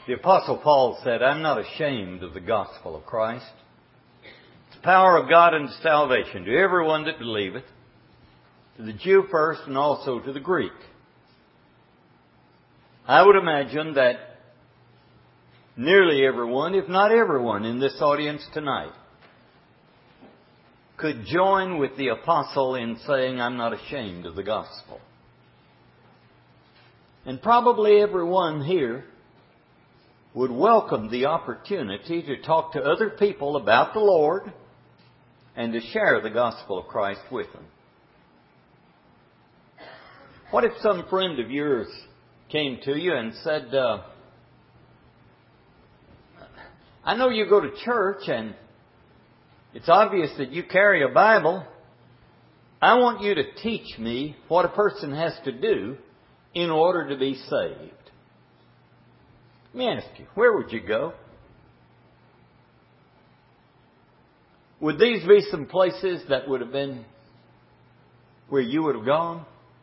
The Apostle Paul said, I'm not ashamed of the gospel of Christ. It's the power of God unto salvation to everyone that believeth, to the Jew first and also to the Greek. I would imagine that nearly everyone, if not everyone, in this audience tonight could join with the apostle in saying, I'm not ashamed of the gospel. And probably everyone here would welcome the opportunity to talk to other people about the Lord and to share the gospel of Christ with them. What if some friend of yours came to you and said, I know you go to church and it's obvious that you carry a Bible. I want you to teach me what a person has to do in order to be saved. Let me ask you, where would you go? Would these be some places that would have been where you would have gone?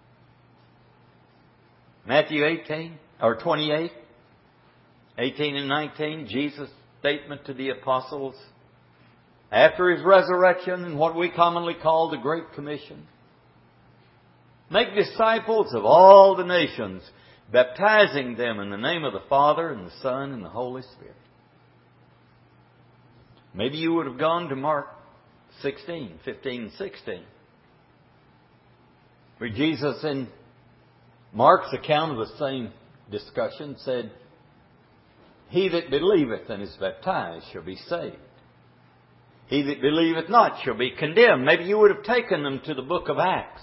Matthew 18 or 28, 18 and 19, Jesus' statement to the apostles after His resurrection and what we commonly call the Great Commission. Make disciples of all the nations, baptizing them in the name of the Father and the Son and the Holy Spirit. Maybe you would have gone to Mark 16, 15 and 16, where Jesus in Mark's account of the same discussion said, He that believeth and is baptized shall be saved. He that believeth not shall be condemned. Maybe you would have taken them to the book of Acts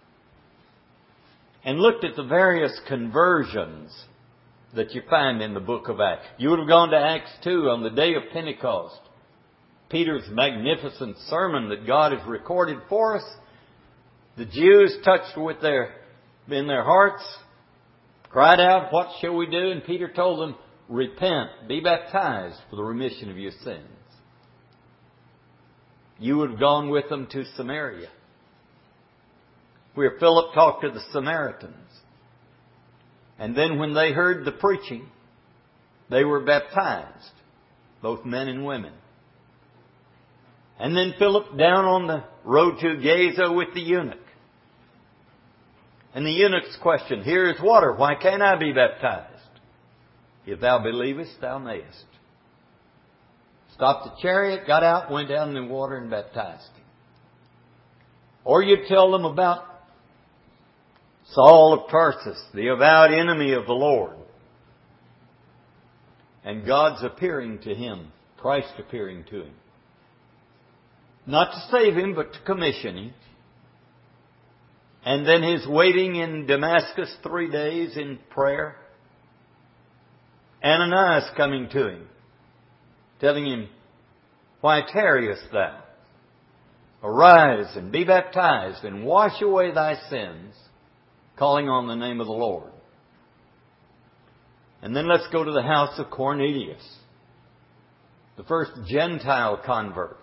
and looked at the various conversions that you find in the book of Acts. You would have gone to Acts 2 on the day of Pentecost. Peter's magnificent sermon that God has recorded for us. The Jews touched in their hearts, cried out, what shall we do? And Peter told them, repent, be baptized for the remission of your sins. You would have gone with them to Samaria, where Philip talked to the Samaritans. And then when they heard the preaching, they were baptized, both men and women. And then Philip down on the road to Gaza with the eunuch. And the eunuch's question, here is water, why can't I be baptized? If thou believest, thou mayest. Stopped the chariot, got out, went down in the water and baptized him. Or you tell them about Saul of Tarsus, the avowed enemy of the Lord. And God's appearing to him, Christ appearing to him. Not to save him, but to commission him. And then his waiting in Damascus 3 days in prayer. Ananias coming to him, telling him, why tarriest thou? Arise and be baptized and wash away thy sins, calling on the name of the Lord. And then let's go to the house of Cornelius, the first Gentile converts.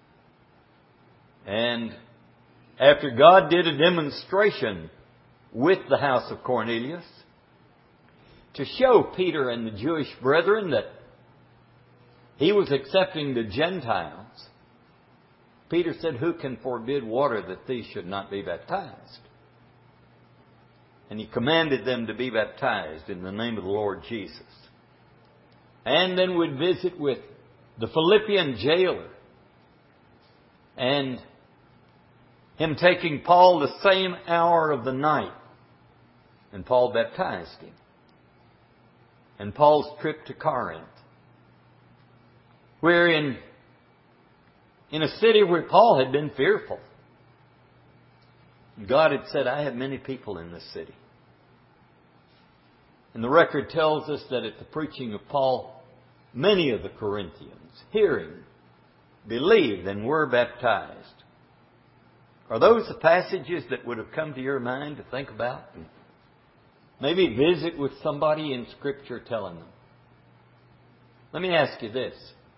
And after God did a demonstration with the house of Cornelius to show Peter and the Jewish brethren that He was accepting the Gentiles, Peter said, who can forbid water that these should not be baptized? And he commanded them to be baptized in the name of the Lord Jesus. And then would visit with the Philippian jailer and him taking Paul the same hour of the night. And Paul baptized him. And Paul's trip to Corinth, where in a city where Paul had been fearful, God had said, I have many people in this city. And the record tells us that at the preaching of Paul, many of the Corinthians, hearing, believed and were baptized. Are those the passages that would have come to your mind to think about? And maybe visit with somebody in Scripture telling them. Let me ask you this.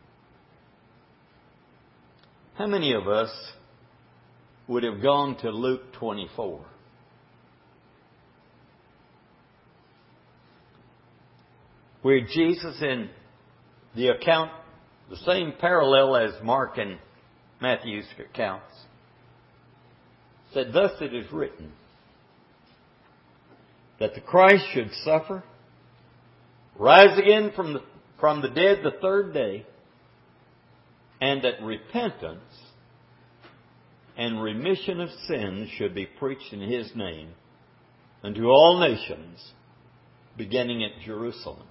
How many of us would have gone to Luke 24? where Jesus, in the account, the same parallel as Mark and Matthew's accounts, said, "Thus it is written, that the Christ should suffer, rise again from the dead the third day, and that repentance and remission of sins should be preached in His name unto all nations, beginning at Jerusalem."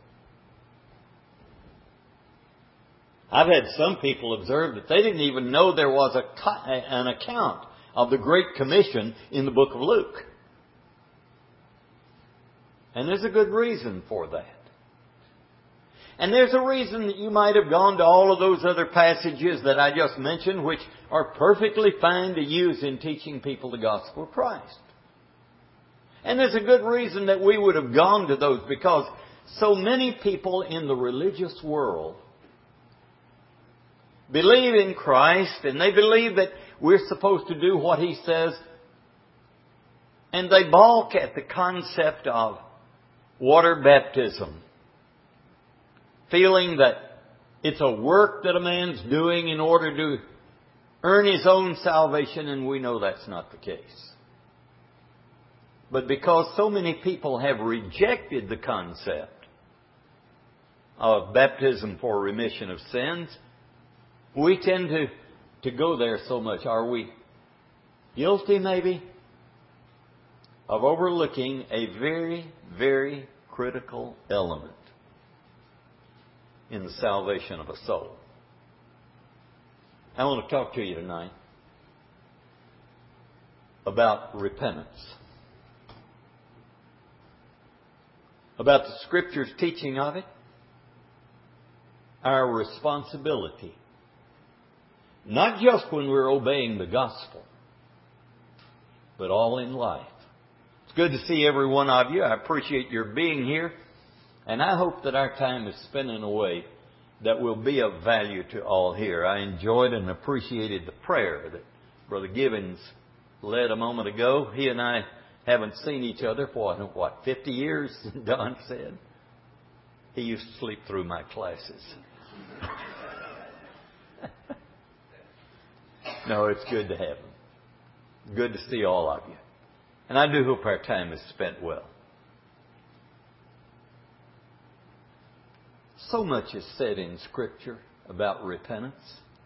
I've had some people observe that they didn't even know there was an account of the Great Commission in the book of Luke. And there's a good reason for that. And there's a reason that you might have gone to all of those other passages that I just mentioned, which are perfectly fine to use in teaching people the gospel of Christ. And there's a good reason that we would have gone to those, because so many people in the religious world believe in Christ, and they believe that we're supposed to do what He says, and they balk at the concept of water baptism, feeling that it's a work that a man's doing in order to earn his own salvation, and we know that's not the case. But because so many people have rejected the concept of baptism for remission of sins, we tend to go there so much. Are we guilty, maybe, of overlooking a very, very critical element in the salvation of a soul? I want to talk to you tonight about repentance, about the Scripture's teaching of it, our responsibility, not just when we're obeying the gospel, but all in life. It's good to see every one of you. I appreciate your being here. And I hope that our time is spent in a way that will be of value to all here. I enjoyed and appreciated the prayer that Brother Gibbons led a moment ago. He and I haven't seen each other for, 50 years, Don said. He used to sleep through my classes. No, it's good to have him. Good to see all of you. And I do hope our time is spent well. So much is said in Scripture about repentance.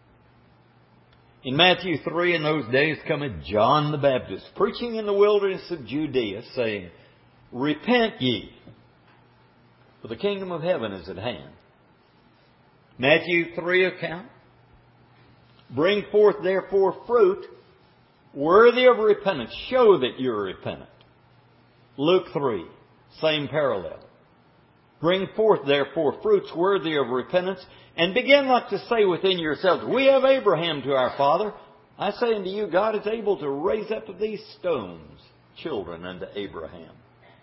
In Matthew 3, in those days cometh John the Baptist, preaching in the wilderness of Judea, saying, "Repent ye, for the kingdom of heaven is at hand." Matthew 3 account, "Bring forth therefore fruit worthy of repentance." Show that you're repentant. Luke 3, same parallel. "Bring forth therefore fruits worthy of repentance, and begin not to say within yourselves, We have Abraham to our father. I say unto you, God is able to raise up of these stones children unto Abraham."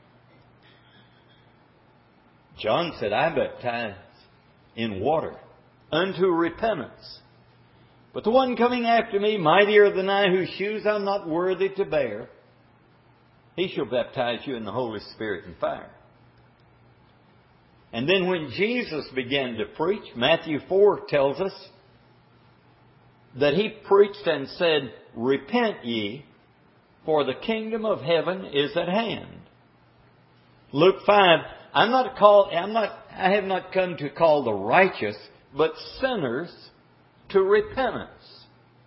John said, "I baptize in water unto repentance. But the one coming after me, mightier than I, whose shoes I'm not worthy to bear, He shall baptize you in the Holy Spirit and fire." And then when Jesus began to preach, Matthew 4 tells us that He preached and said, "Repent ye, for the kingdom of heaven is at hand." Luke 5, I have not come to call the righteous, but sinners to repentance.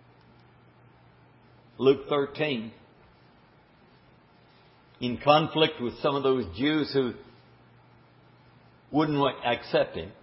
Luke 13, in conflict with some of those Jews who wouldn't accept Him,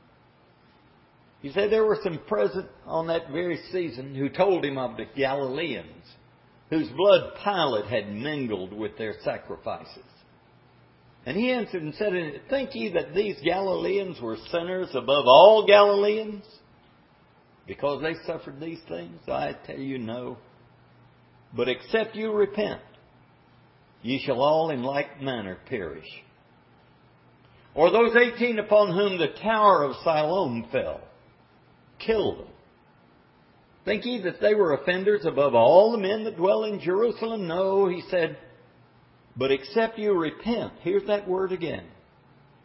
He said there were some present on that very season who told Him of the Galileans, whose blood Pilate had mingled with their sacrifices. And He answered and said, "Think ye that these Galileans were sinners above all Galileans, because they suffered these things? I tell you, no. But except you repent, ye shall all in like manner perish. Or those 18 upon whom the tower of Siloam fell, killed them. Think ye that they were offenders above all the men that dwell in Jerusalem? No," He said, "but except you repent," here's that word again,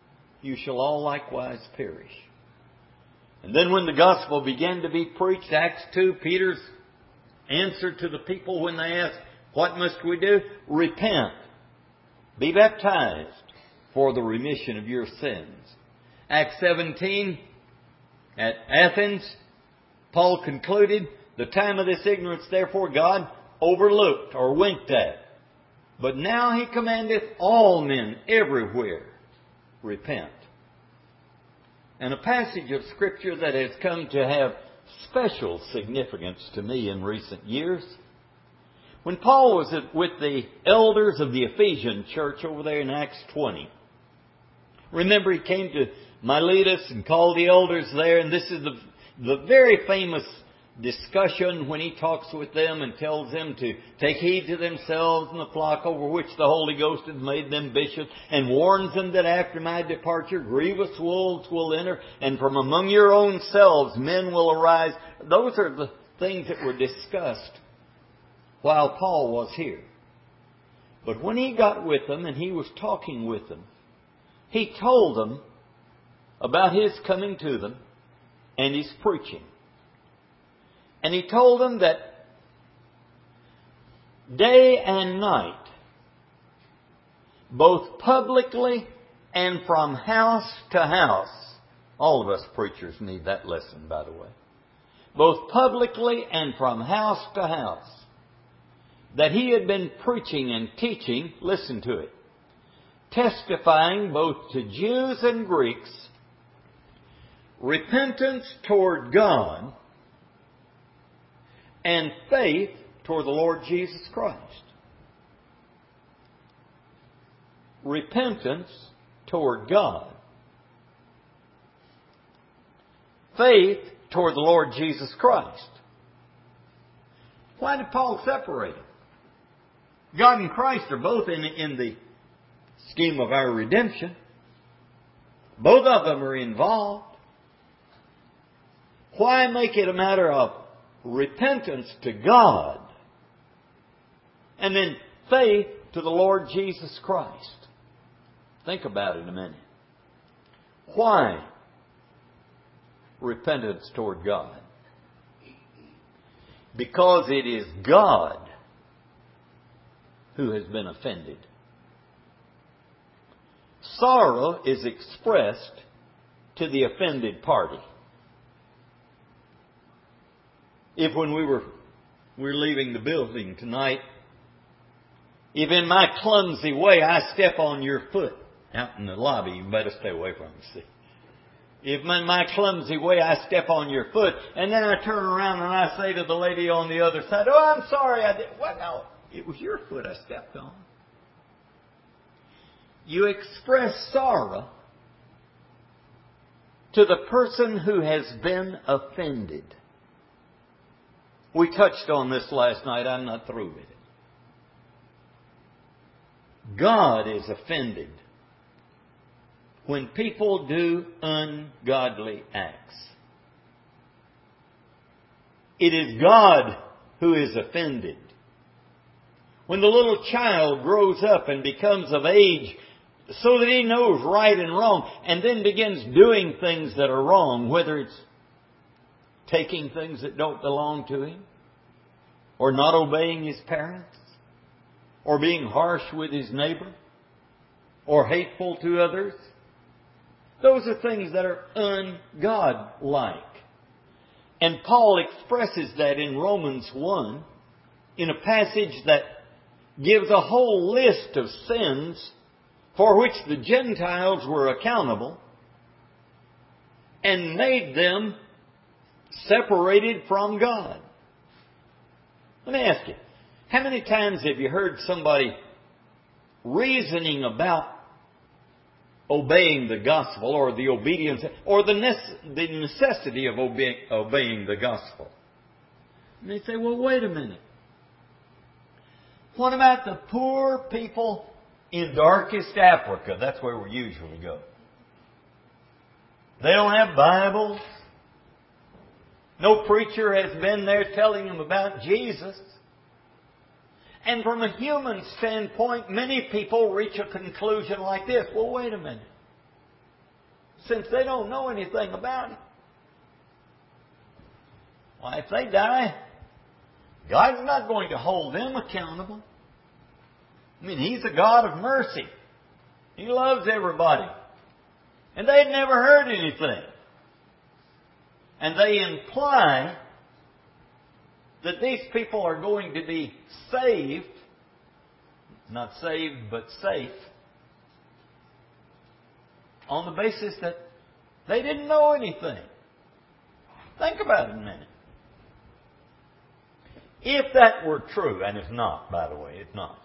you shall all likewise perish. And then when the gospel began to be preached, Acts 2, Peter's answer to the people when they asked, what must we do? Repent. Be baptized for the remission of your sins. Acts 17, at Athens, Paul concluded, the time of this ignorance, therefore, God overlooked or winked at. But now He commandeth all men everywhere, repent. And a passage of Scripture that has come to have special significance to me in recent years. When Paul was with the elders of the Ephesian church over there in Acts 20, remember he came to Miletus and called the elders there, and this is the very famous discussion when he talks with them and tells them to take heed to themselves and the flock over which the Holy Ghost has made them bishops, and warns them that after my departure grievous wolves will enter, and from among your own selves men will arise. Those are the things that were discussed while Paul was here. But when he got with them and he was talking with them, he told them about His coming to them and His preaching. And he told them that day and night, both publicly and from house to house, all of us preachers need that lesson, by the way, both publicly and from house to house, that He had been preaching and teaching, listen to it, testifying both to Jews and Greeks, repentance toward God and faith toward the Lord Jesus Christ. Repentance toward God. Faith toward the Lord Jesus Christ. Why did Paul separate them? God and Christ are both in the scheme of our redemption. Both of them are involved. Why make it a matter of repentance to God and then faith to the Lord Jesus Christ? Think about it a minute. Why repentance toward God? Because it is God who has been offended. Sorrow is expressed to the offended party. If when we're leaving the building tonight, if in my clumsy way I step on your foot out in the lobby, you better stay away from me, see. If in my clumsy way I step on your foot, and then I turn around and I say to the lady on the other side, oh, I'm sorry, I did. What? No, it was your foot I stepped on. You express sorrow to the person who has been offended. We touched on this last night. I'm not through with it. God is offended when people do ungodly acts. It is God who is offended when the little child grows up and becomes of age so that he knows right and wrong and then begins doing things that are wrong, whether it's taking things that don't belong to him, or not obeying his parents, or being harsh with his neighbor, or hateful to others. Those are things that are ungodlike. And Paul expresses that in Romans 1 in a passage that gives a whole list of sins for which the Gentiles were accountable and made them separated from God. Let me ask you, how many times have you heard somebody reasoning about obeying the gospel or the obedience or the necessity of obeying the gospel? And they say, well, wait a minute. What about the poor people in darkest Africa? That's where we usually go. They don't have Bibles. No preacher has been there telling them about Jesus. And from a human standpoint, many people reach a conclusion like this. Well, wait a minute. since they don't know anything about it. Why, if they die, God's not going to hold them accountable. I mean, He's a God of mercy. He loves everybody. And they'd never heard anything. And they imply that these people are going to be saved, not saved, but safe, on the basis that they didn't know anything. Think about it a minute. If that were true, and it's not, by the way, it's not.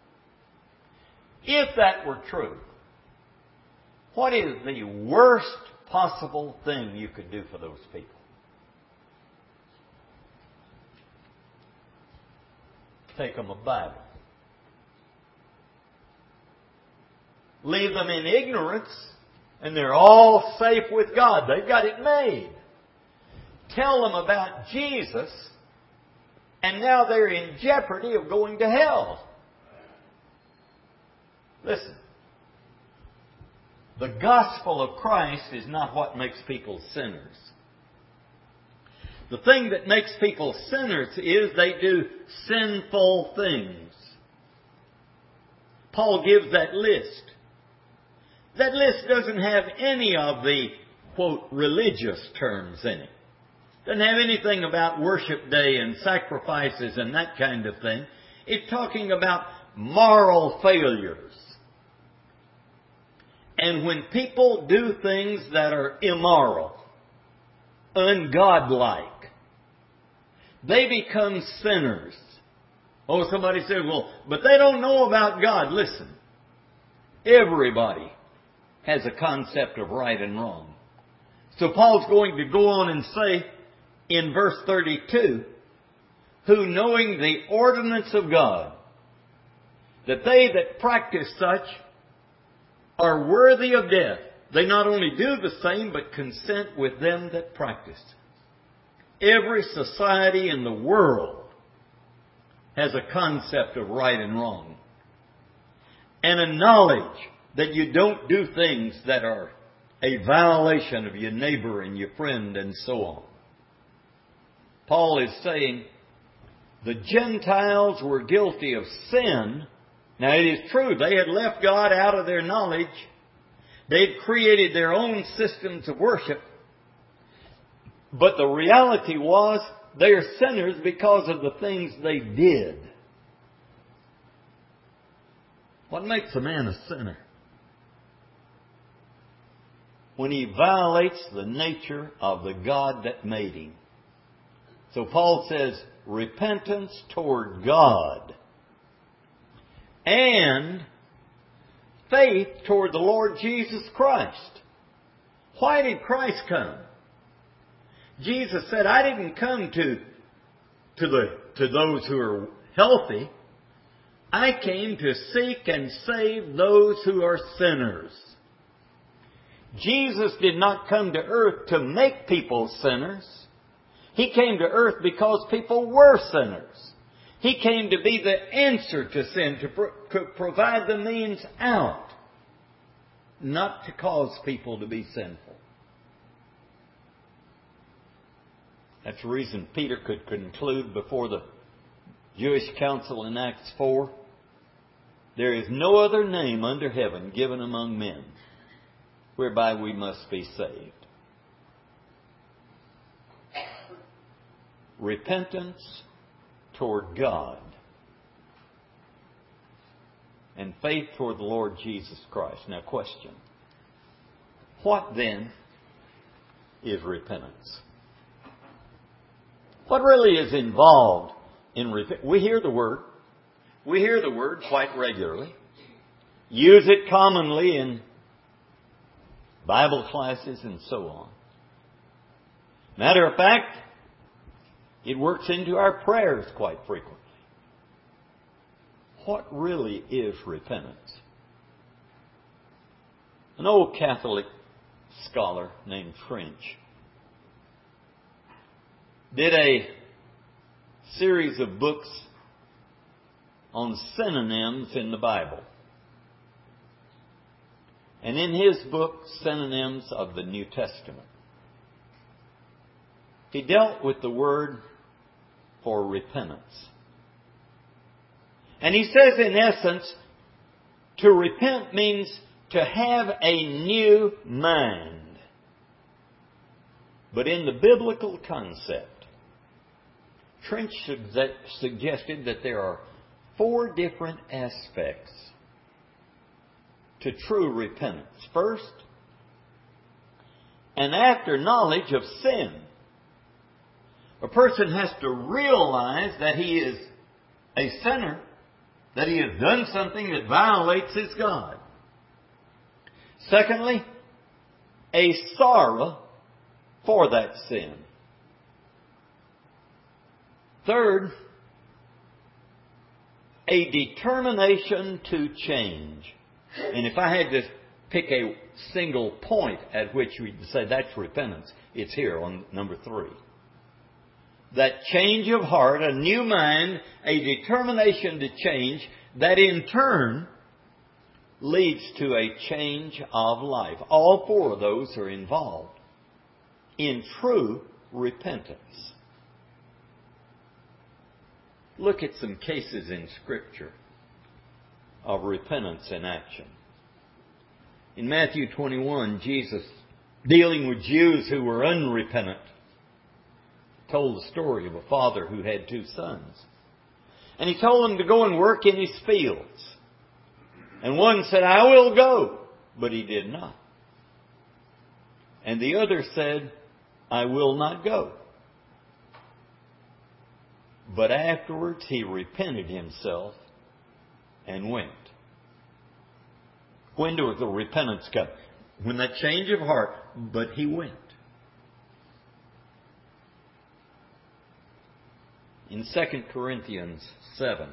If that were true, what is the worst possible thing you could do for those people? Take them a Bible. Leave them in ignorance, and they're all safe with God. They've got it made. Tell them about Jesus, and now they're in jeopardy of going to hell. Listen. The gospel of Christ is not what makes people sinners. The thing that makes people sinners is they do sinful things. Paul gives that list. That list doesn't have any of the, quote, religious terms in it. Doesn't have anything about worship day and sacrifices and that kind of thing. It's talking about moral failures. And when people do things that are immoral, ungodlike, they become sinners. Oh, somebody said, well, but they don't know about God. Listen, everybody has a concept of right and wrong. So Paul's going to go on and say in verse 32, who knowing the ordinance of God, that they that practice such are worthy of death. They not only do the same, but consent with them that practice. Every society in the world has a concept of right and wrong. And a knowledge that you don't do things that are a violation of your neighbor and your friend and so on. Paul is saying the Gentiles were guilty of sin. Now it is true, they had left God out of their knowledge. They had created their own systems of worship. But the reality was they are sinners because of the things they did. What makes a man a sinner? When he violates the nature of the God that made him. So Paul says, repentance toward God and faith toward the Lord Jesus Christ. Why did Christ come? Jesus said, I didn't come to those who are healthy. I came to seek and save those who are sinners. Jesus did not come to earth to make people sinners. He came to earth because people were sinners. He came to be the answer to sin, to provide the means out, not to cause people to be sinful. That's the reason Peter could conclude before the Jewish council in Acts 4, there is no other name under heaven given among men whereby we must be saved. Repentance toward God and faith toward the Lord Jesus Christ. Now, question. What then is repentance? What really is involved in repentance? We hear the word. We hear the word quite regularly. Use it commonly in Bible classes and so on. Matter of fact, it works into our prayers quite frequently. What really is repentance? An old Catholic scholar named French did a series of books on synonyms in the Bible. and in his book, Synonyms of the New Testament, he dealt with the word for repentance. And he says, in essence, to repent means to have a new mind. But in the biblical concept, Trench suggested that there are 4 different aspects to true repentance. First, an after knowledge of sin. A person has to realize that he is a sinner, that he has done something that violates his God. Secondly, a sorrow for that sin. Third, a determination to change. And if I had to pick a single point at which we'd say that's repentance, it's here on number 3. That change of heart, a new mind, a determination to change, that in turn leads to a change of life. All 4 of those are involved in true repentance. Look at some cases in Scripture of repentance in action. In Matthew 21, Jesus, dealing with Jews who were unrepentant, told the story of a father who had 2 sons. And he told them to go and work in his fields. And one said, "I will go," but he did not. And the other said, "I will not go." But afterwards he repented himself and went. When does the repentance come? When that change of heart, but he went. In 2 Corinthians 7,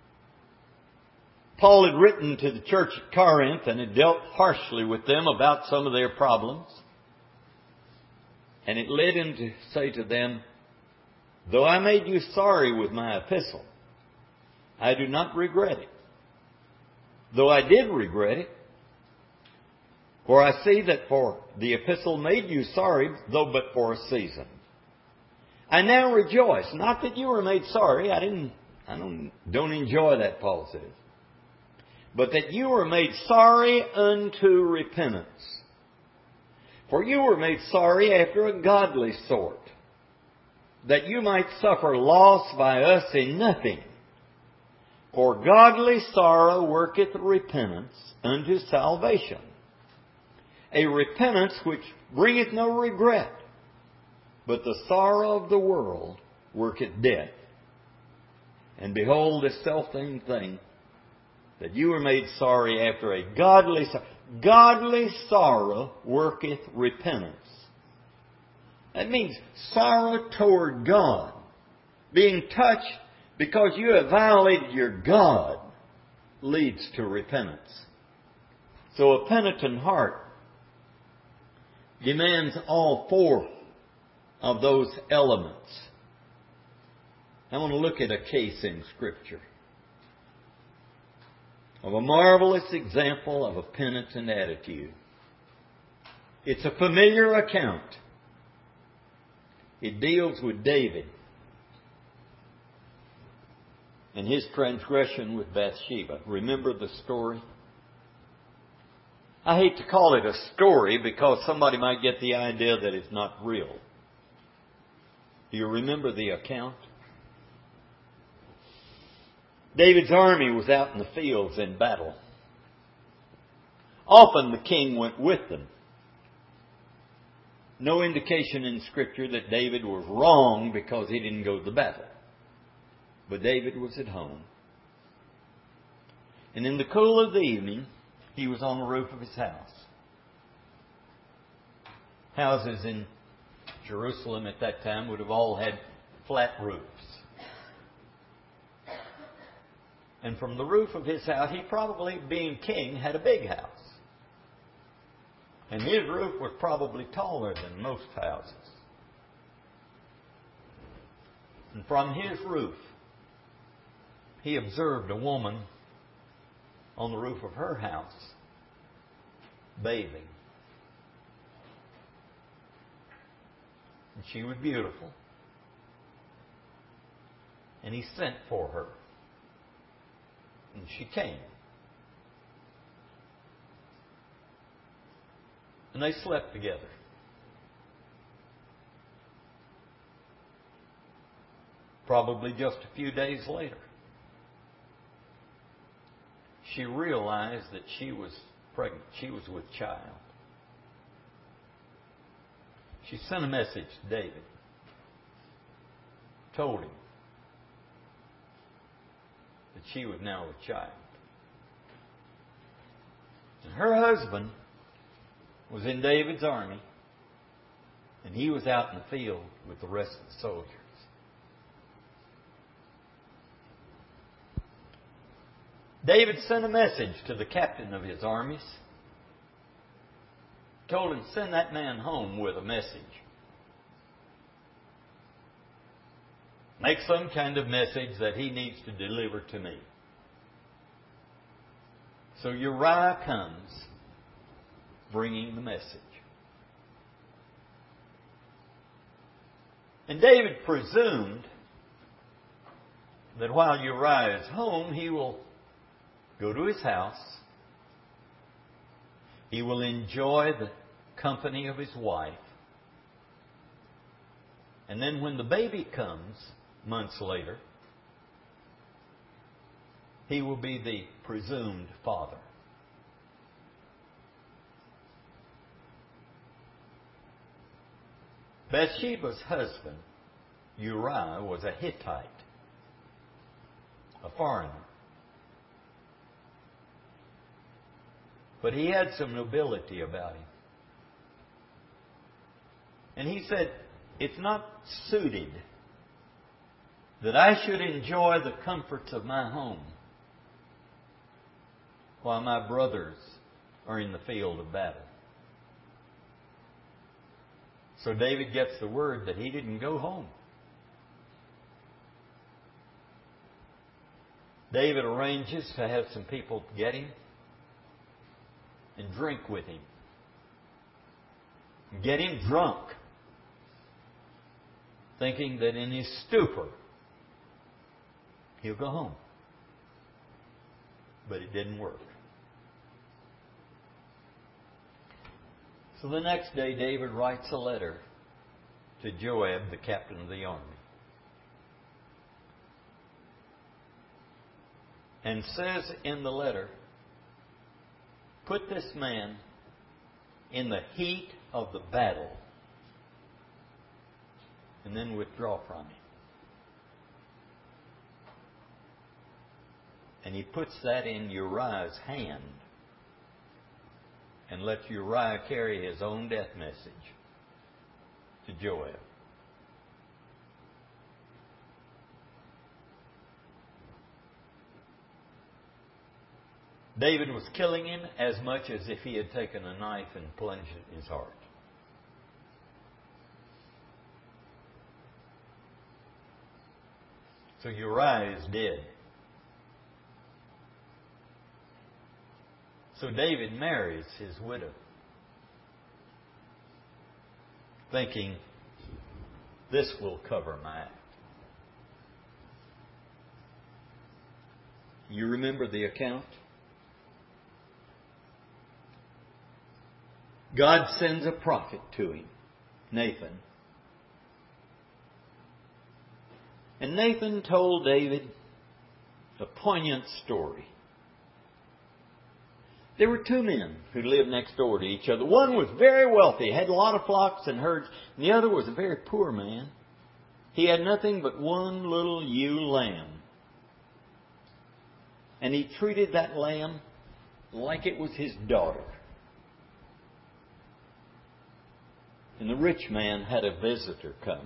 Paul had written to the church at Corinth and had dealt harshly with them about some of their problems. And it led him to say to them, "Though I made you sorry with my epistle, I do not regret it. Though I did regret it, for I see that for the epistle made you sorry, though but for a season. I now rejoice, not that you were made sorry." I don't enjoy that, Paul says. "But that you were made sorry unto repentance. For you were made sorry after a godly sort, that you might suffer loss by us in nothing. For godly sorrow worketh repentance unto salvation, a repentance which bringeth no regret. But the sorrow of the world worketh death. And behold, this selfsame thing, that you were made sorry after a godly sorrow. Godly sorrow worketh repentance. That means sorrow toward God. Being touched because you have violated your God leads to repentance. So a penitent heart demands all 4 of those elements. I want to look at a case in Scripture of a marvelous example of a penitent attitude. It's a familiar account. It deals with David and his transgression with Bathsheba. Remember the story? I hate to call it a story because somebody might get the idea that it's not real. Do you remember the account? David's army was out in the fields in battle. Often the king went with them. No indication in Scripture that David was wrong because he didn't go to the battle. But David was at home. And in the cool of the evening, he was on the roof of his house. Houses in Jerusalem at that time would have all had flat roofs. And from the roof of his house, he probably, being king, had a big house. And his roof was probably taller than most houses. And from his roof, he observed a woman on the roof of her house bathing. And she was beautiful. And he sent for her. And she came. And they slept together. Probably just a few days later, she realized that she was pregnant. She was with child. She sent a message to David. Told him that she was now with child. And her husband was in David's army, and he was out in the field with the rest of the soldiers. David sent a message to the captain of his armies. Told him, send that man home with a message. Make some kind of message that he needs to deliver to me. So Uriah comes bringing the message. And David presumed that while Uriah is home, he will go to his house. He will enjoy the company of his wife. And then when the baby comes, months later, he will be the presumed father. Bathsheba's husband, Uriah, was a Hittite, a foreigner. But he had some nobility about him. And he said, it's not suited that I should enjoy the comforts of my home while my brothers are in the field of battle. So David gets the word that he didn't go home. David arranges to have some people get him and drink with him. Get him drunk, thinking that in his stupor he'll go home. But it didn't work. So the next day David writes a letter to Joab, the captain of the army, and says in the letter, put this man in the heat of the battle and then withdraw from him. And he puts that in Uriah's hand and lets Uriah carry his own death message to Joab. David was killing him as much as if he had taken a knife and plunged it in his heart. So Uriah is dead. So David marries his widow, thinking, this will cover my act. You remember the account? God sends a prophet to him, Nathan. And Nathan told David a poignant story. There were two men who lived next door to each other. One was very wealthy, had a lot of flocks and herds. And the other was a very poor man. He had nothing but one little ewe lamb. And he treated that lamb like it was his daughter. And the rich man had a visitor come.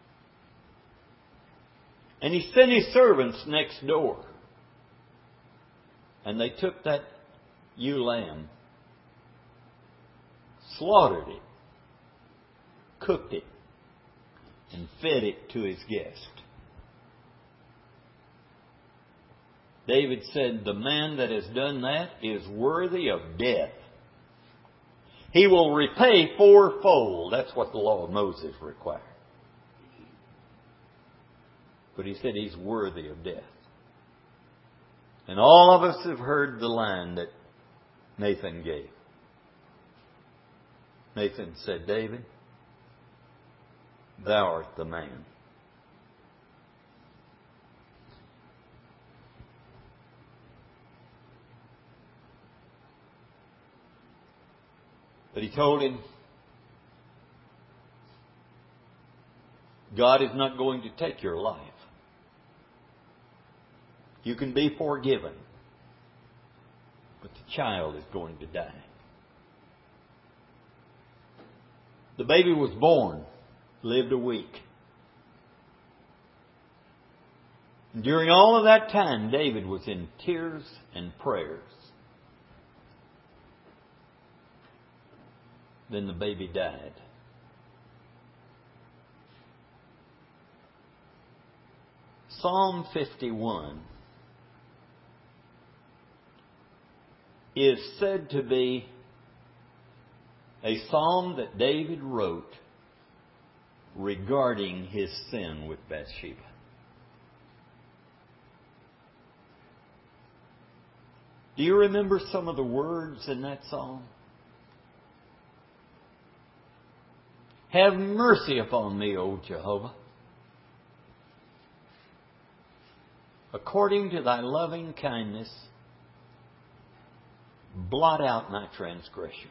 And he sent his servants next door. And they took that ewe lamb, slaughtered it, cooked it, and fed it to his guest. David said, the man that has done that is worthy of death. He will repay fourfold. That's what the law of Moses required. But he said he's worthy of death. And all of us have heard the line that Nathan gave. Nathan said, David, thou art the man. But he told him, God is not going to take your life. You can be forgiven, but the child is going to die. The baby was born, lived a week. And during all of that time, David was in tears and prayers. Then the baby died. Psalm 51 is said to be a psalm that David wrote regarding his sin with Bathsheba. Do you remember some of the words in that psalm? Have mercy upon me, O Jehovah, according to thy loving kindness, blot out my transgressions.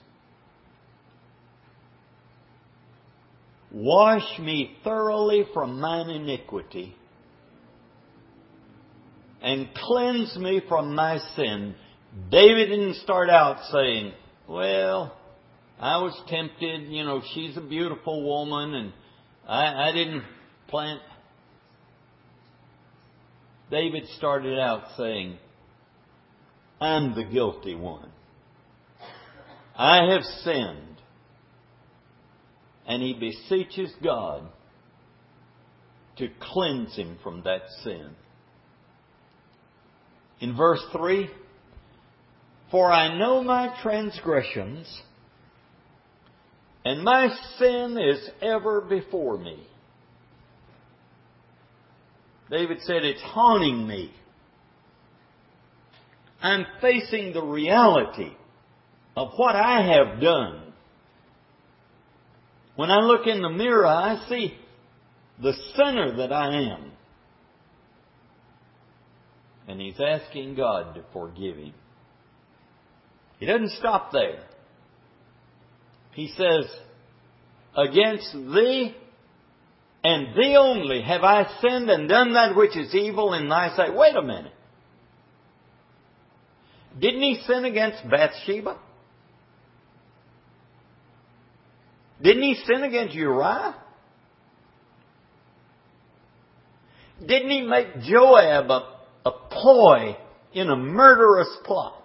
Wash me thoroughly from mine iniquity and cleanse me from my sin. David didn't start out saying, well, I was tempted, she's a beautiful woman and I didn't plant. David started out saying, I'm the guilty one. I have sinned. And he beseeches God to cleanse him from that sin. In verse 3, for I know my transgressions, and my sin is ever before me. David said, it's haunting me. I'm facing the reality of what I have done. When I look in the mirror, I see the sinner that I am. And he's asking God to forgive him. He doesn't stop there. He says, against thee and thee only have I sinned and done that which is evil in thy sight. Wait a minute. Didn't he sin against Bathsheba? Didn't he sin against Uriah? Didn't he make Joab a ploy in a murderous plot?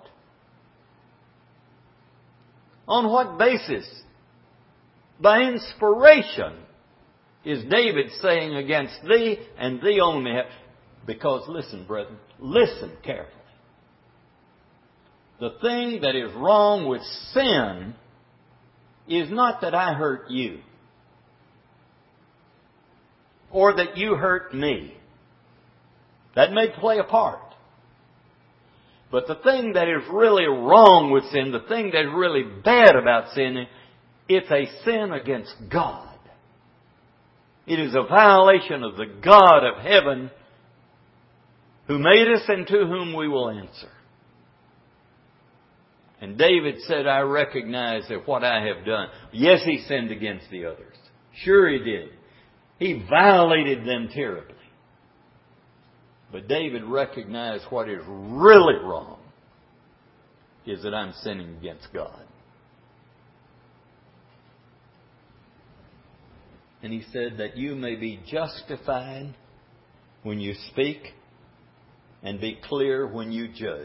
On what basis? By inspiration is David saying against thee and thee only. Because listen, brethren, listen carefully. The thing that is wrong with sin is not that I hurt you or that you hurt me. That may play a part. But the thing that is really wrong with sin, the thing that is really bad about sin, it's a sin against God. It is a violation of the God of heaven who made us and to whom we will answer. And David said, I recognize that what I have done. Yes, he sinned against the others. Sure he did. He violated them terribly. But David recognized what is really wrong is that I'm sinning against God. And he said that you may be justified when you speak and be clear when you judge.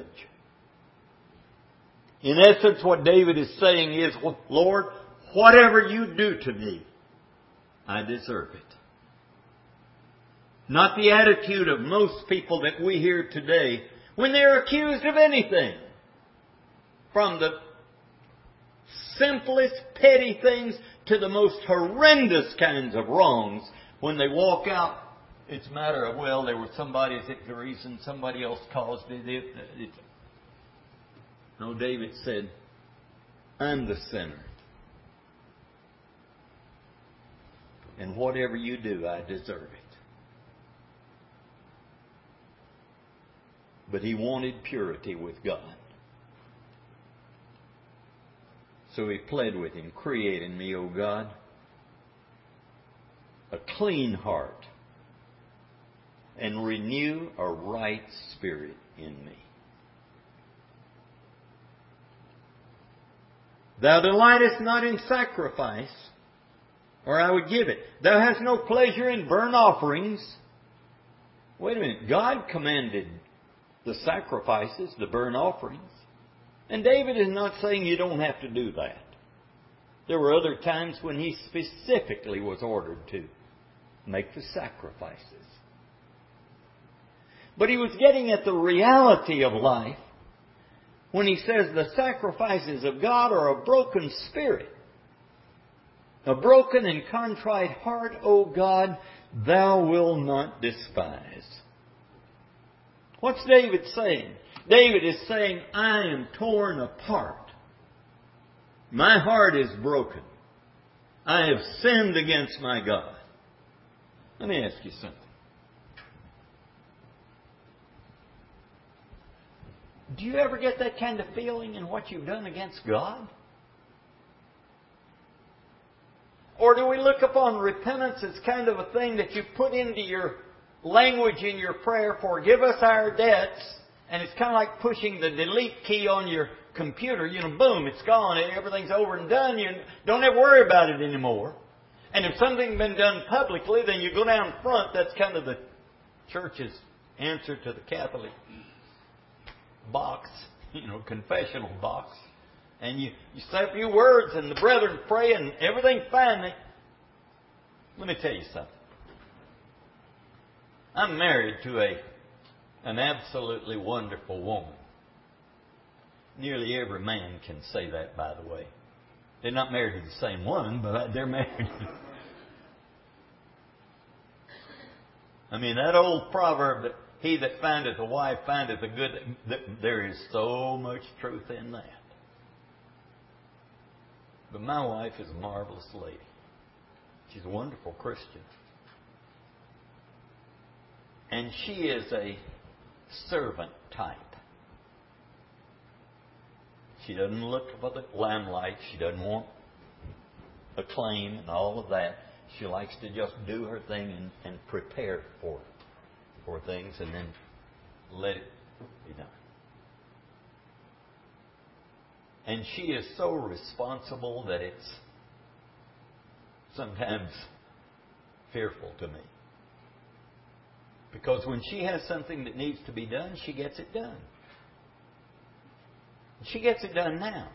In essence, what David is saying is, Lord, whatever you do to me, I deserve it. Not the attitude of most people that we hear today when they're accused of anything. From the simplest petty things to the most horrendous kinds of wrongs. When they walk out, it's a matter of, well, there was somebody's reason, somebody else caused it. No, David said, I'm the sinner. And whatever you do, I deserve it. But he wanted purity with God. So he pled with Him, create in me, O God, a clean heart, and renew a right spirit in me. Thou delightest not in sacrifice, or I would give it. Thou hast no pleasure in burnt offerings. Wait a minute. God commanded the sacrifices, the burnt offerings. And David is not saying you don't have to do that. There were other times when he specifically was ordered to make the sacrifices. But he was getting at the reality of life when he says the sacrifices of God are a broken spirit. A broken and contrite heart, O God, Thou wilt not despise. What's David saying? David is saying, I am torn apart. My heart is broken. I have sinned against my God. Let me ask you something. Do you ever get that kind of feeling in what you've done against God? Or do we look upon repentance as kind of a thing that you put into your language in your prayer, forgive us our debts, and it's kind of like pushing the delete key on your computer. You know, boom, it's gone. Everything's over and done. You don't ever worry about it anymore. And if something's been done publicly, then you go down front. That's kind of the church's answer to the Catholic box, confessional box. And you say a few words and the brethren pray and everything's fine. Let me tell you something. I'm married to an absolutely wonderful woman. Nearly every man can say that, by the way. They're not married to the same one, but they're married. I mean, that old proverb that he that findeth a wife findeth a good... There is so much truth in that. But my wife is a marvelous lady. She's a wonderful Christian. And she is a servant type. She doesn't look for the limelight. She doesn't want acclaim and all of that. She likes to just do her thing and prepare for things and then let it be done. And she is so responsible that it's sometimes fearful to me. Because when she has something that needs to be done, she gets it done. She gets it done now.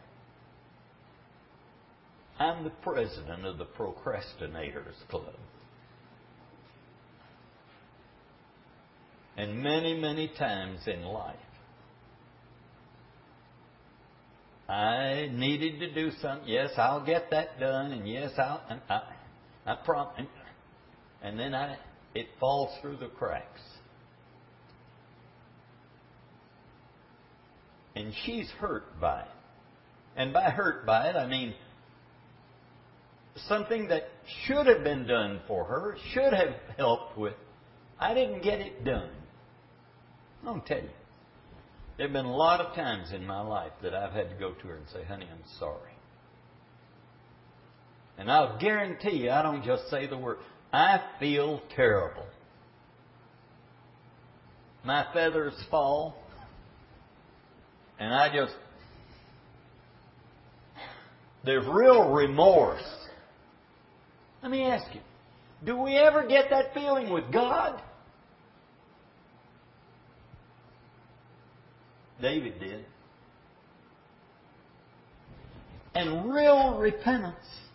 I'm the president of the Procrastinators Club. And many, many times in life, I needed to do something. Yes, I'll get that done. And yes, I promise. And then it falls through the cracks. And she's hurt by it. And by hurt by it, I mean something that should have been done for her, should have helped with. I didn't get it done. I'll tell you. There have been a lot of times in my life that I've had to go to her and say, honey, I'm sorry. And I'll guarantee you, I don't just say the word. I feel terrible. My feathers fall. And there's real remorse. Let me ask you, do we ever get that feeling with God? David did. And real repentance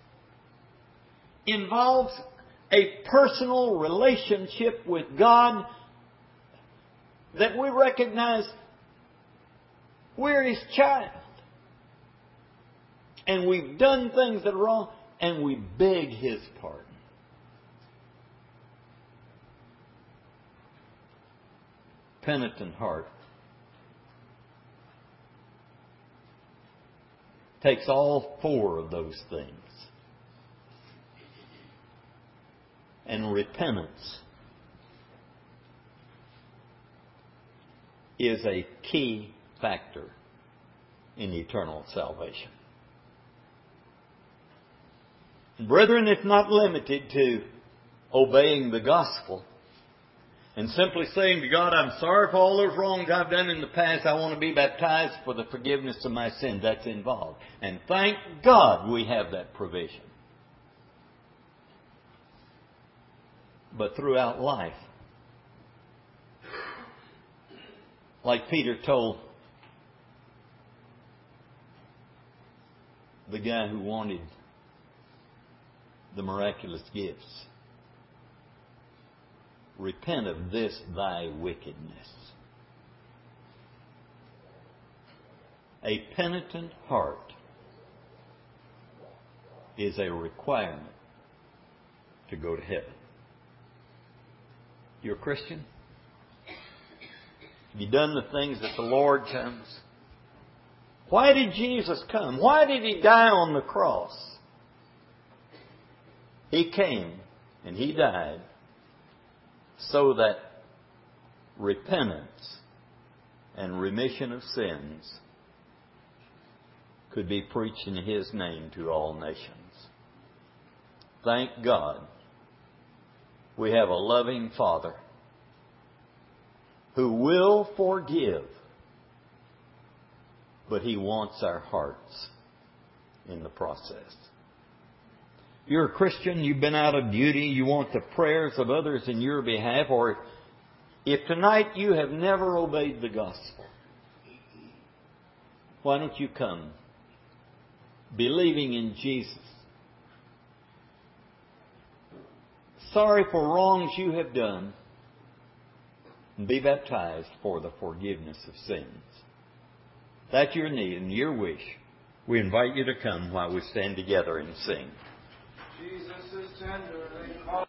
involves a personal relationship with God that we recognize we're His child. and we've done things that are wrong, and we beg His pardon. Penitent heart takes all four of those things. And repentance is a key factor in eternal salvation. And brethren, it's not limited to obeying the gospel and simply saying to God, I'm sorry for all those wrongs I've done in the past. I want to be baptized for the forgiveness of my sins. That's involved. And thank God we have that provision. But throughout life, like Peter told the guy who wanted the miraculous gifts, repent of this thy wickedness. A penitent heart is a requirement to go to heaven. You're a Christian? Have you done the things that the Lord comes? Why did Jesus come? Why did He die on the cross? He came and He died so that repentance and remission of sins could be preached in His name to all nations. Thank God we have a loving Father who will forgive, but He wants our hearts in the process. You're a Christian, you've been out of duty, you want the prayers of others in your behalf, or if tonight you have never obeyed the gospel, why don't you come believing in Jesus? Sorry for wrongs you have done, and be baptized for the forgiveness of sins. That's your need and your wish. We invite you to come while we stand together and sing. Jesus is tender.